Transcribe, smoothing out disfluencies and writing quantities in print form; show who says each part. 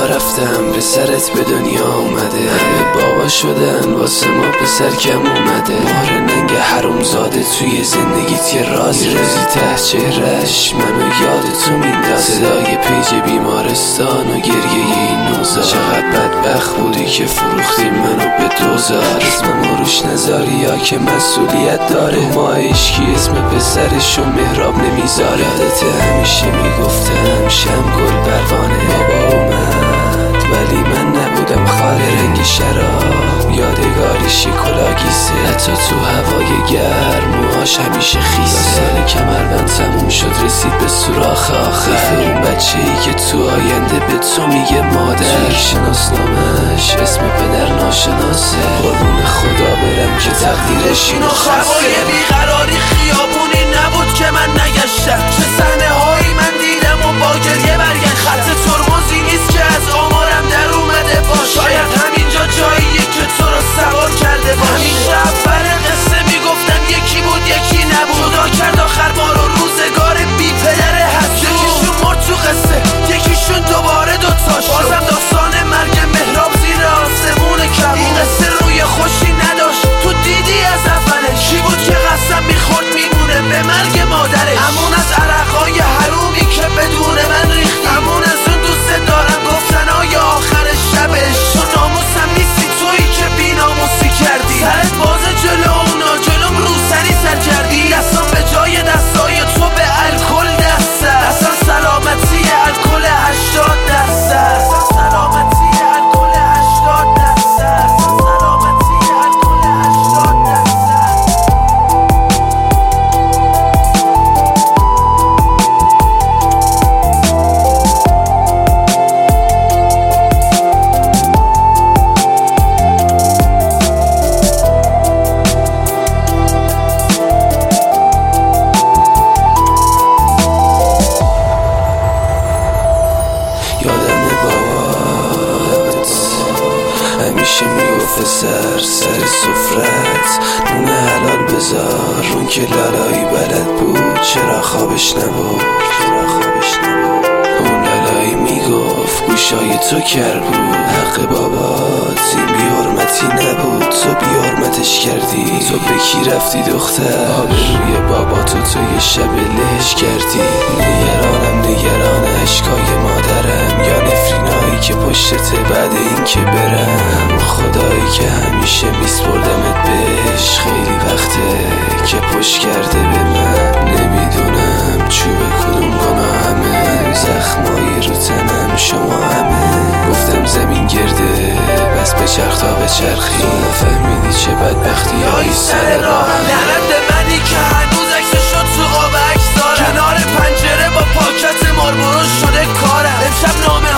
Speaker 1: رفتم پسرت به دنیا اومده، همه بابا شدن واسه ما پسر کم اومده. مهر ننگ حرومزاده توی زندگیت یه رازه، روزی ته چهرش منو یاد تو میندازه. صدای پیج بیمارستان و گریه این نوزاد. چقدر بدبخت بودی که فروختی منو به دوزار. اسممو روش نذاری یا که مسئولیت داره. ما عشقی اسم پسرشو مهراب نمیذاره. یادت همیشه میگفتم شم گل پروانه. بابا اومد ولی من نبودم خاله. رنگ شراب یادگاری شکلاگیسه، حتی تو هوای گرم موهاش همیشه خیسه. سال کمربند تموم شد رسید به سوراخ آخر. اون بچه ای که تو آینده به تو میگه مادر. شناسنامش اسم پدر ناشناسه. قربون خدا برم که تقدیرش اینو خواسته.
Speaker 2: بیقراری خیابونی نبود که من نگشتم. چه صحنه هایی من دیدم و با گریه برگشتم. خط ترمزی نیست که از آمارم در اومده باشه. شاید همینجا جاییه که تو رو سوار کرده باشه. همیشه اول قصه میگفتم یکی بود یکی نبود. خدا کرد آخر ما رو روزگار بی پدر حسود. یکیشون مرد تو قصه یکیشون دوباره دوتا شد. بازم داستان مرگ مهراب زیر آسمون کبود. این قصه روی خوشی نداشت تو دیدی از اولش. کی بود که قسم میخورد میمونه به مرگ مادرش. همون از عرقای حرومی که بدون من ریختی. همون از اون دوست دارم گفتن های آخر شبش. تو ناموسم نیستی تویی که بی ناموسی کردی. سرت باز جلو اونا جلوم روسری سر کردی. دستان به جای دستای تو به الکل دسته. اصلا سلامتی الکل 80%. سلامتی الکل 80%. سلامتی الکل 80%.
Speaker 1: یادم بابات همیشه میگفت سر سفرت نون حلال بذار. اون که لالایی بلد بود چرا خوابش نبود. اون لالایی میگفت گوشای تو کر بود. حق بابات این بی حرمتی نبود، تو بی حرمتش کردی. تو به کی رفتی دختر؟ آبروی باباتو تو یه شب لهش کردی. نگران اشکای مادرم یا نفرینایی که پشتته بعد این که برم. همون خدایی که همیشه میسپردمت بهش. خیلی وقته که پشت کرده به من. نمیدونم چوب کدوم گناهمه. زخمایی رو تنم شما همه. گفتم زمین گرده بس بچرخ تا بچرخی. تو نفهمیدی چه بدبختی هایی سر راهم.
Speaker 2: لعنت منی که هنوز عکسشو تو آب عکس دارم. کنار پنجره با پاکت ماربورو شده کارم. امشب نامه